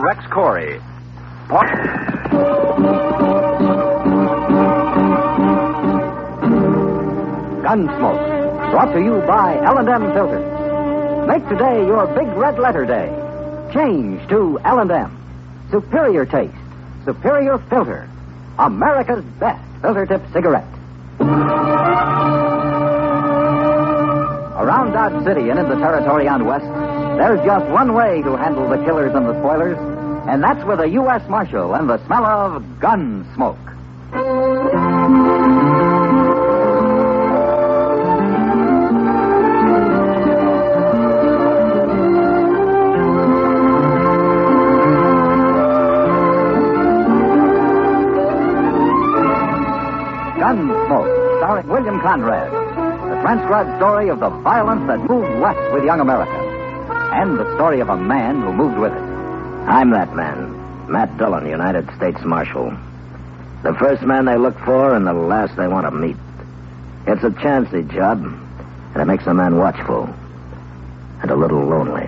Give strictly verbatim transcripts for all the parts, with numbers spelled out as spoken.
Rex Corey. Part... Gunsmoke, brought to you by L and M Filters. Make today your big red letter day. Change to L and M. Superior taste, superior filter. America's best filter tip cigarette. Around Dodge City and in the territory on West, there's just one way to handle the killers and the spoilers, and that's with a U S Marshal and the smell of gun smoke. Gunsmoke, starring William Conrad. The transcribed story of the violence that moved west with young America. And the story of a man who moved with it. I'm that man, Matt Dillon, United States Marshal. The first man they look for and the last they want to meet. It's a chancy job, and it makes a man watchful and a little lonely.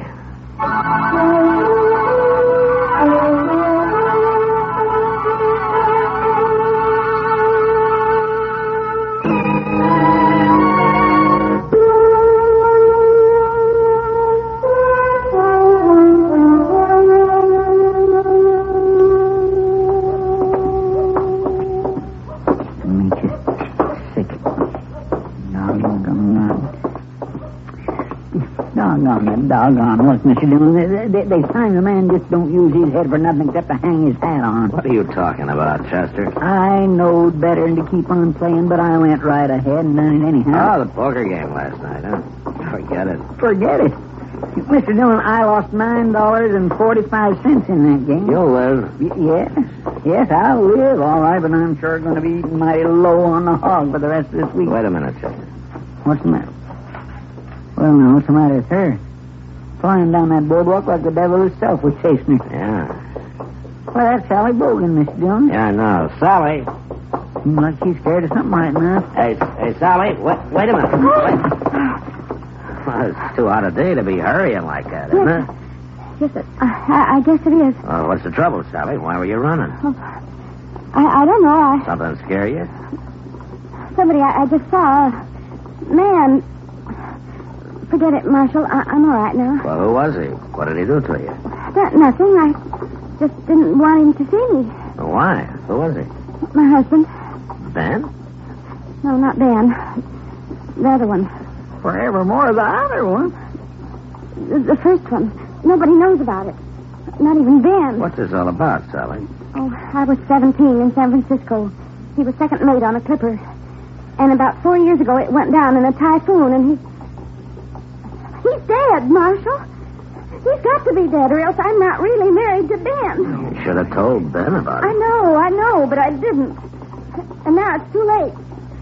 Doggone, what's Mister Dillon? They, they, they find the man just don't use his head for nothing except to hang his hat on. What are you talking about, Chester? I knowed better than to keep on playing, but I went right ahead and done it anyhow. Oh, the poker game last night, huh? Forget it. Forget it. Mister Dillon, I lost nine dollars and forty-five cents in that game. You'll live. Y- yes. Yes, I'll live, all right, but I'm sure going to be mighty low on the hog for the rest of this week. Wait a minute, Chester. What's the matter? Well, now, what's the matter with her? Flying down that boardwalk like the devil himself was chasing her. Yeah. Well, that's Sally Bogan, Mister Dillon. Yeah, I know. Sally. Seems like she's scared of something right now. Hey, hey, Sally, wait, wait a minute. Wait. Well, it's too hot a day to be hurrying like that, isn't it? Yes, uh, I, I guess it is. Well, what's the trouble, Sally? Why were you running? Oh, I, I don't know. I, Something scare you? somebody I, I just saw. A man. Forget it, Marshal. I, I'm all right now. Well, who was he? What did he do to you? That, nothing. I just didn't want him to see me. Well, why? Who was he? My husband. Ben? No, not Ben. The other one. Forevermore, the other one. The, the first one. Nobody knows about it. Not even Ben. What's this all about, Sally? Oh, I was seventeen in San Francisco. He was second mate on a clipper. And about four years ago, it went down in a typhoon, and he... He's dead, Marshal. He's got to be dead, or else I'm not really married to Ben. You should have told Ben about it. I know, I know, but I didn't. And now it's too late.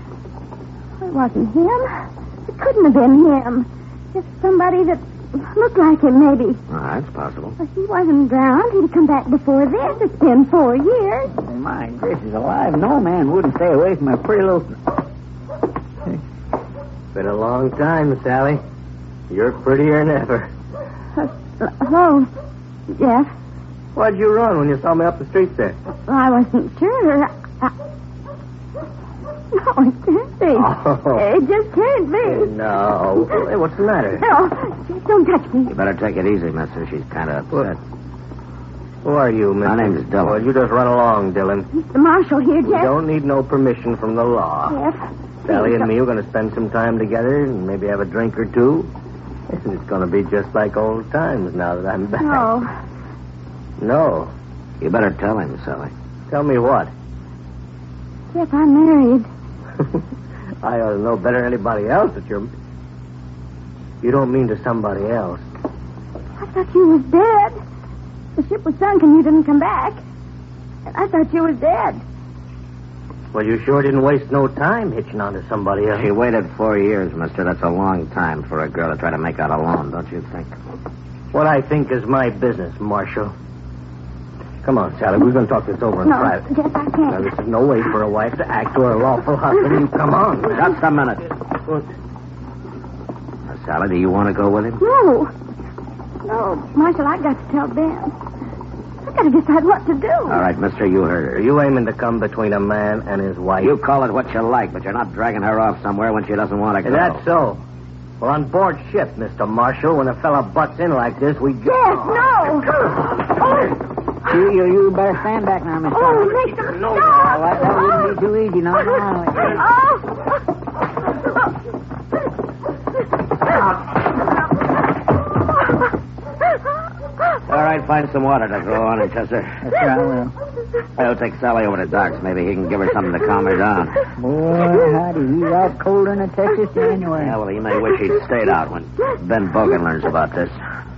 It wasn't him. It couldn't have been him. Just somebody that looked like him, maybe. Oh, that's possible. Well, he wasn't drowned. He'd come back before this. It's been four years. Oh, my gracious alive. No man wouldn't stay away from a pretty little... Been a long time, Sally. You're prettier than ever. Uh, hello, Jeff. Why'd you run when you saw me up the street there? Well, I wasn't sure. I... No, it can't be. Oh. It just can't be. No. Hey, what's the matter? No, don't touch me. You better take it easy, mister. She's kind of upset. Who are you, mister? My name's Dillon. Well, you just run along, Dillon. The marshal here, We Jeff. don't need no permission from the law. Jeff. Sally and me are going to spend some time together and maybe have a drink or two. And it's going to be just like old times now that I'm back. No. No. You better tell him, Sally. Tell me what? Jeff, I'm married. I ought to know better than anybody else that you're... You don't mean to somebody else. I thought you was dead. The ship was sunk and you didn't come back. And I thought you was dead. Well, you sure didn't waste no time hitching on to somebody else. She waited four years, mister. That's a long time for a girl to try to make out alone, don't you think? What I think is my business, Marshal. Come on, Sally. We're going to talk this over in No, private. Jeff, I can't. Now, this is no way for a wife to act to her lawful husband. You come on, man. Just a minute. Now, Sally, do you want to go with him? No. No, Marshal, I got to tell Ben. I got to decide what to do. All right, mister, you heard her. Are you aiming to come between a man and his wife? You call it what you like, but you're not dragging her off somewhere when she doesn't want to go. Is that so? Well, on board ship, Mister Marshall, when a fella butts in like this, we... Yes, no. Oh. You, you, you better stand back now, Miss Oh, Dolly. make them No, stop. That, that wouldn't be too easy. No, no. All right, find some water to throw on her, Chester. That's right, I will. I'll take Sally over to Doc's. Maybe he can give her something to calm her down. Boy, howdy. He's out colder than a Texas January. Yeah, well, he may wish he'd stayed out when Ben Bogan learns about this.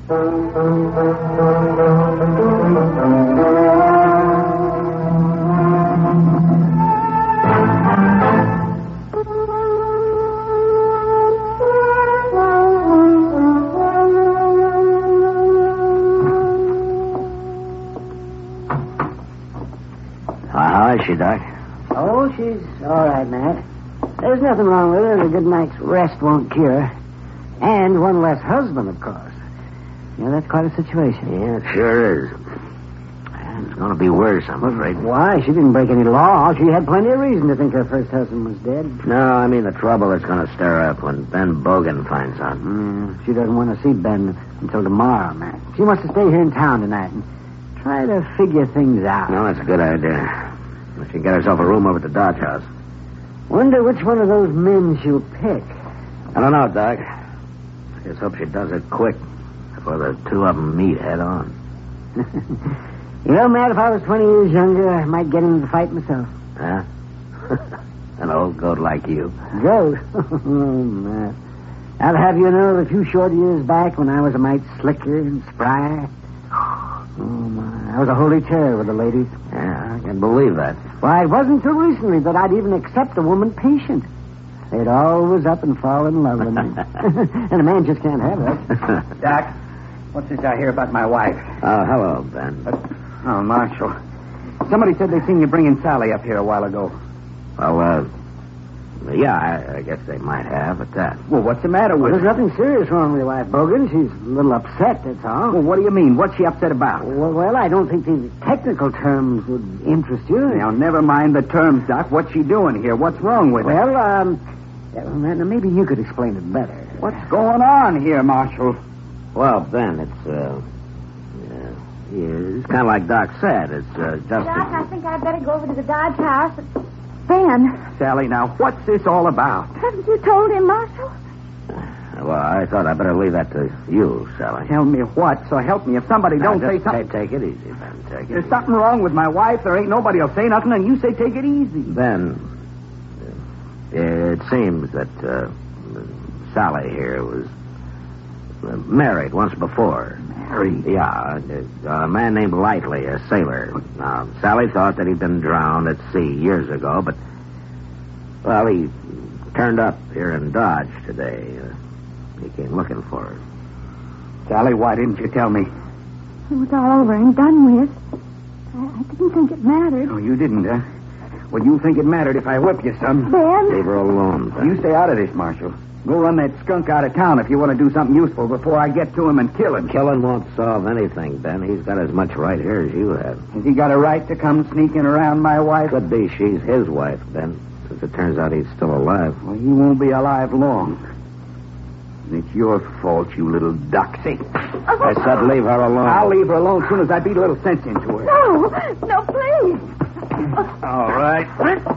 How is she, Doc? Oh, she's all right, Matt. There's nothing wrong with her. A good night's rest won't cure her. And one less husband, of course. You know, that's quite a situation. Yeah, it sure is. It's going to be worse, I'm afraid. Why? She didn't break any law. She had plenty of reason to think her first husband was dead. No, I mean the trouble that's going to stir up when Ben Bogan finds out. Mm, she doesn't want to see Ben until tomorrow, Matt. She wants to stay here in town tonight and try to figure things out. No, that's a good idea. She can get herself a room over at the Dodge House. Wonder which one of those men she'll pick. I don't know, Doc. I just hope she does it quick before the two of them meet head on. You know, Matt, if I was twenty years younger, I might get into the fight myself. Huh? An old goat like you. Goat? Oh, Matt. I'll have you know a few short years back when I was a mite slicker and spry. Oh, my. I was a holy terror with the ladies. Yeah, I can believe that. Why, it wasn't till recently that I'd even accept a woman patient. They'd always up and fall in love with me. And a man just can't have that. Doc, what's this I hear about my wife? Oh, hello, Ben. Uh, oh, Marshal. Somebody said they seen you bringing Sally up here a while ago. Well, uh, yeah, I, I guess they might have at that. Well, what's the matter Well, with there's her? nothing serious wrong with your wife, Bogan. She's a little upset, that's all. Well, what do you mean? What's she upset about? Well, well, I don't think these technical terms would interest you. Now, never mind the terms, Doc. What's she doing here? What's wrong with her? Well, um, yeah, well, now, maybe you could explain it better. What's going on here, Marshal? Well, Ben, it's, uh, yeah, yeah, it's kind of like Doc said. It's, uh, just... Doc, I think I'd better go over to the Dodge House. Ben, Sally, now, what's this all about? haven't you told him, Marshal? Well, I thought I'd better leave that to you, Sally. Tell me what, so help me. If somebody Now, don't say just something... Take, take it easy, Ben. Take it There's easy. something wrong with my wife. There ain't nobody will say nothing, and you say take it easy. Ben, uh, it seems that uh, Sally here was uh, married once before. Married? Yeah, uh, a man named Lightly, a sailor. Now, Sally thought that he'd been drowned at sea years ago, but, well, he turned up here in Dodge today. Uh, he came looking for her. Sally, why didn't you tell me? It was all over and done with. I, I didn't think it mattered. Oh, you didn't, huh? Well, you think it mattered if I whip you, son. Ben? Leave her alone, Ben. You stay out of this, Marshal. Go run that skunk out of town if you want to do something useful before I get to him and kill him. Killing won't solve anything, Ben. He's got as much right here as you have. Has he got a right to come sneaking around my wife? Could be she's his wife, Ben, since it turns out he's still alive. Well, he won't be alive long. And it's your fault, you little doxy. I said leave her alone. I'll leave her alone as soon as I beat a little sense into her. No, no, please. All right.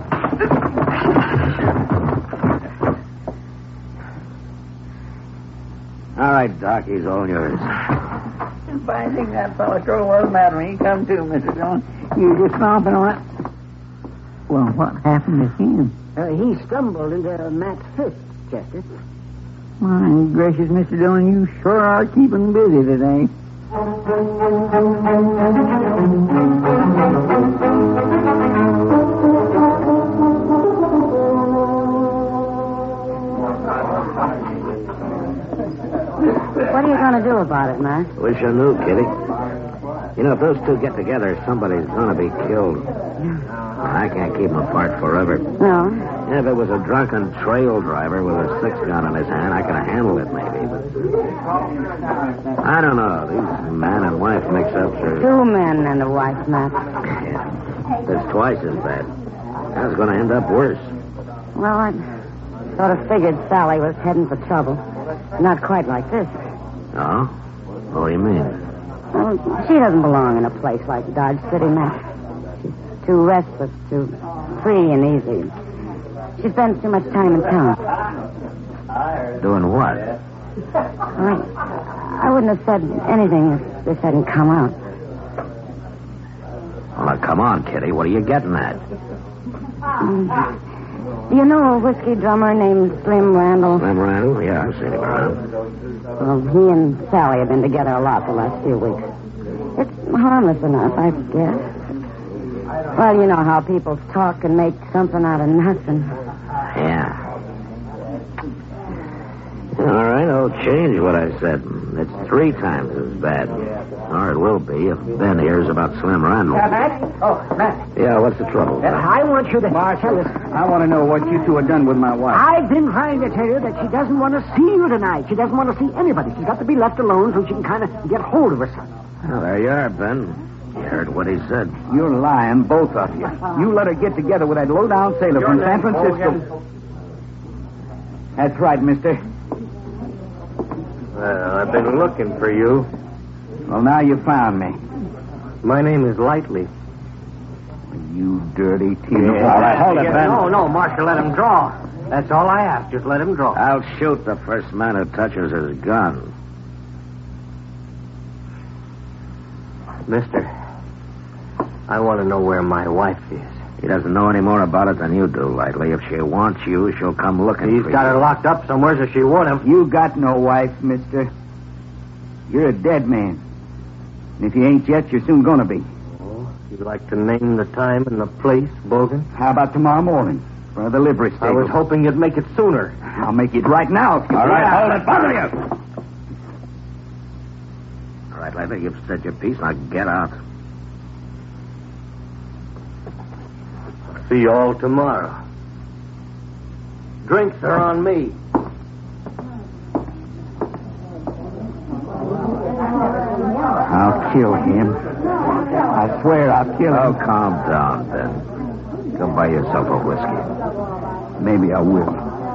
All right, Doc, he's all yours. If I think that fellow sure was mad when he come to, Mister Dillon. You just stomping on it. Well, what happened to him? Uh, he stumbled into Matt's fist, Chester. My gracious, Mister Dillon, you sure are keeping busy today. What are you going to do about it, Matt? Wish I knew, Kitty. You know, if those two get together, somebody's going to be killed. I can't keep them apart forever. No. If it was a drunken trail driver with a six-gun in his hand, I could have handled it, maybe. But I don't know. These man and wife mix-ups are... Two men and a wife, Matt. Yeah. It's twice as bad. That's going to end up worse. Well, I sort of figured Sally was heading for trouble. Not quite like this. Oh? What do you mean? Well, she doesn't belong in a place like Dodge City, Matt. She's too restless, too free and easy. She spends too much time in town. Doing what? I, I wouldn't have said anything if this hadn't come out. Well, now, come on, Kitty. What are you getting at? Mm. Do you know a whiskey drummer named Slim Randall? Slim Randall? Yeah, I've seen him around. Well, he and Sally have been together a lot the last few weeks. It's harmless enough, I guess. Well, you know how people talk and make something out of nothing. Yeah. All right, I'll change what I said. It's three times as bad. Or it will be if Ben hears about Slim Randall. Uh, Matt? Oh, Matt. Yeah, what's the trouble? Uh, I want you to tell us. I want to know what you two have done with my wife. I've been trying to tell you that she doesn't want to see you tonight. She doesn't want to see anybody. She's got to be left alone so she can kind of get hold of herself. Well, there you are, Ben. You heard what he said. You're lying, both of you. You let her get together with that low-down sailor from San Francisco. That's right, mister. Well, I've been looking for you. Well, now you found me. My name is Lightly. You dirty team. Yeah. All right, hold it, Ben. No, no, Marshal, let him draw. That's all I ask. Just let him draw. I'll shoot the first man who touches his gun. Mister, I want to know where my wife is. He doesn't know any more about it than you do, Lightly. If she wants you, she'll come looking He's for got you. her locked up somewhere, so she want him. You got no wife, mister. You're a dead man. And if you ain't yet, you're soon going to be. Oh, you'd like to name the time and the place, Bogan? How about tomorrow morning for the livery stable? I was hoping you'd make it sooner. I'll make it right now. All right, Yeah. hold it, both of you. All right, Lightly, you've said your piece. Now get out. See you all tomorrow. Drinks are on me. I'll kill him. I swear I'll kill Oh, him. calm down, Ben. Go buy yourself a whiskey. Maybe I will.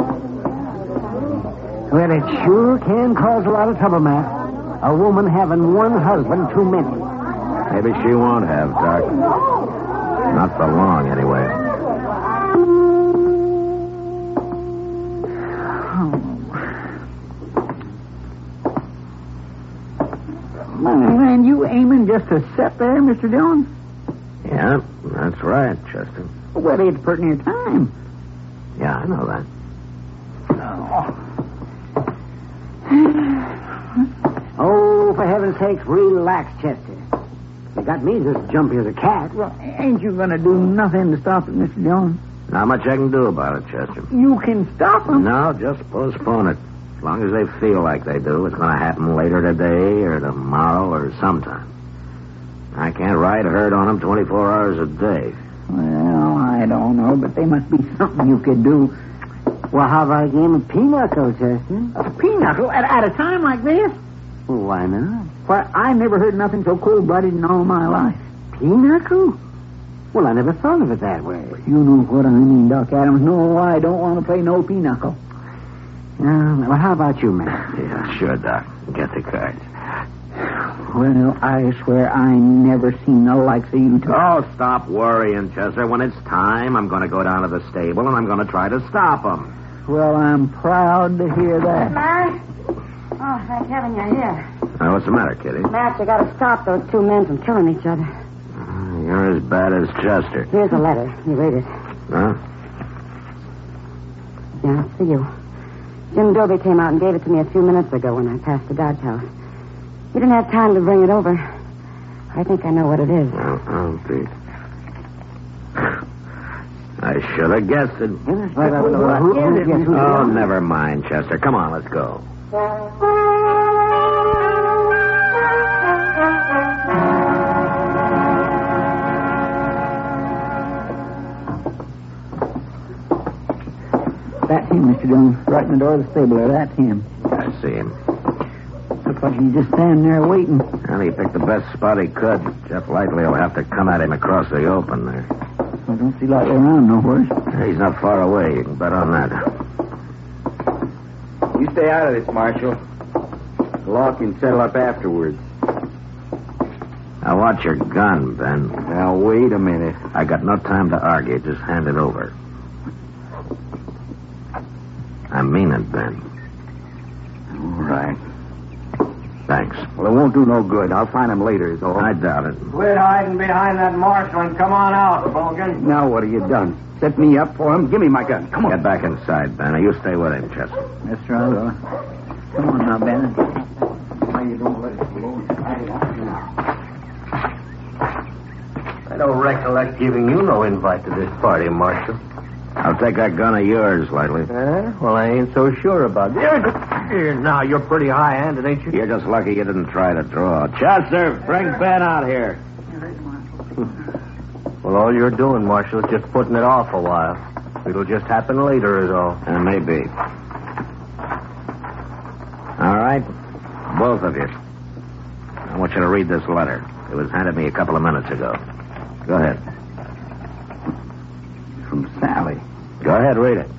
Well, it sure can cause a lot of trouble, Matt. A woman having one husband too many. Maybe she won't have, Doc. Not for long, anyway. Man, you aiming just to sit there, Mister Dillon? Yeah, that's right, Chester. Well, it's pretty near time. Yeah, I know that. Oh, for heaven's sakes, relax, Chester. You got me just jumpy as a cat. Well, ain't you going to do nothing to stop it, Mister Dillon? Not much I can do about it, Chester. You can stop him. No, just postpone it. As long as they feel like they do, it's going to happen later today or tomorrow or sometime. I can't ride herd on them twenty-four hours a day. Well, I don't know, but there must be something you could do. Well, how about a game of pinochle, Chester? A pinochle at, at a time like this? Well, why not? Why, I never heard nothing so cold-blooded in all my life. Pinochle? Well, I never thought of it that way. You know what I mean, Doc Adams. No, I don't want to play no pinochle. Uh, well, how about you, man? Yeah, sure, Doc. Get the cards. Well, I swear I never seen the likes of you two. Oh, stop worrying, Chester. When it's time, I'm going to go down to the stable and I'm going to try to stop them. Well, I'm proud to hear that. Matt? Oh, thank heaven you're here. Now, what's the matter, Kitty? Matt, you got to stop those two men from killing each other. Uh, you're as bad as Chester. Here's a letter. You read it. Huh? Yeah, it's for you. Jim Doby came out and gave it to me a few minutes ago when I passed the Dodge house. You didn't have time to bring it over. I think I know what it is. Oh, oh, Pete. I should have guessed it. Oh, never mind, Chester. Come on, let's go. Mister Jones. Right in the door of the stable there. That's him. I see him. Looks like he's just standing there waiting. Well, he picked the best spot he could. Jeff likely will have to come at him across the open there. I don't see Likely around nowhere. He's not far away. You can bet on that. You stay out of this, Marshal. The law can settle up afterwards. Now, watch your gun, Ben. Now, wait a minute. I got no time to argue. Just hand it over. I mean it, Ben. All right. Thanks. Well, it won't do no good. I'll find him later, is all. I doubt it. Quit hiding behind that marshal and come on out, Bogan. Now, what have you done? Set me up for him? Give me my gun. Come on. Get back inside, Ben. You stay with him, Chester. That's right, Will. Come on now, Ben. Why you don't let it blow? I don't recollect giving you no invite to this party, Marshal. I'll take that gun of yours, Lightly. Eh? Well, I ain't so sure about it. Here, now, you're pretty high-handed, ain't you? You're just lucky you didn't try to draw. Chester, bring Ben out here. Well, all you're doing, Marshal, is just putting it off a while. It'll just happen later, is all. And maybe. All right. Both of you. I want you to read this letter. It was handed me a couple of minutes ago. Go ahead. From Sally. Go ahead, read it.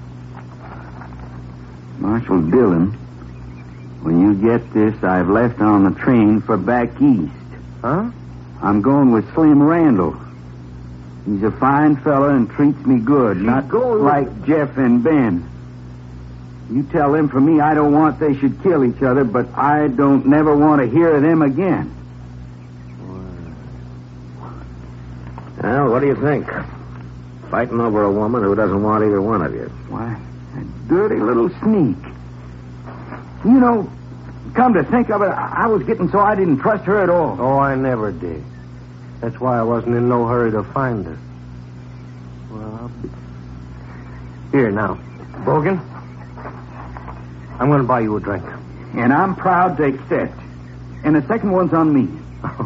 Marshal Dillon, when you get this, I've left on the train for back east. Huh? I'm going with Slim Randall. He's a fine fella and treats me good, not like Jeff and Ben. You tell them for me I don't want they should kill each other, but I don't never want to hear of them again. Well, what do you think? Fighting over a woman who doesn't want either one of you. Why, that dirty little sneak. You know, come to think of it, I was getting so I didn't trust her at all. Oh, I never did. That's why I wasn't in no hurry to find her. Well, I'll be... Here, now. Bogan, I'm going to buy you a drink. And I'm proud to accept. And the second one's on me.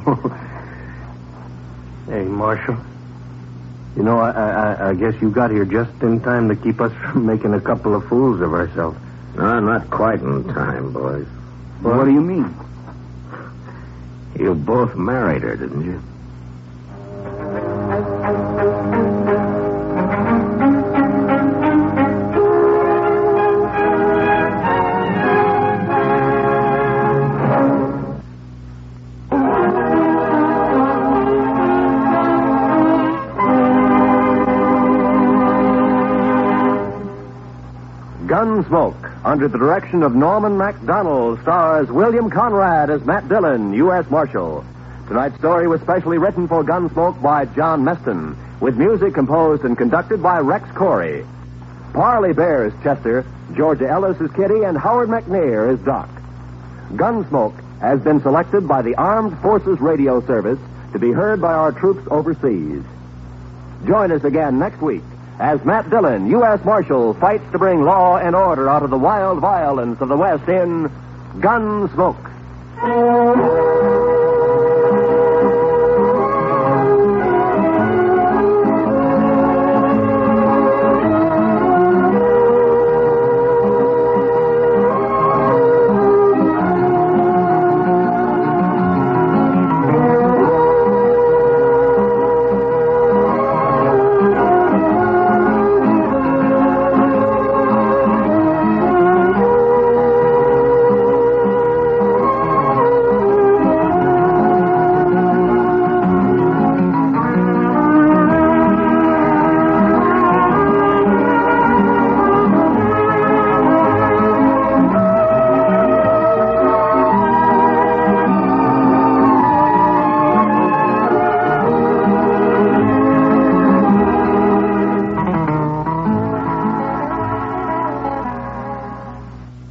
Hey, Marshal. You know, I, I, I guess you got here just in time to keep us from making a couple of fools of ourselves. No, not quite in time, boys. What, what do you mean? You both married her, didn't you? Gunsmoke, under the direction of Norman MacDonald, stars William Conrad as Matt Dillon, U S Marshal. Tonight's story was specially written for Gunsmoke by John Meston, with music composed and conducted by Rex Corey. Parley Bear is Chester, Georgia Ellis is Kitty, and Howard McNair is Doc. Gunsmoke has been selected by the Armed Forces Radio Service to be heard by our troops overseas. Join us again next week as Matt Dillon, U S Marshal, fights to bring law and order out of the wild violence of the West in Gunsmoke.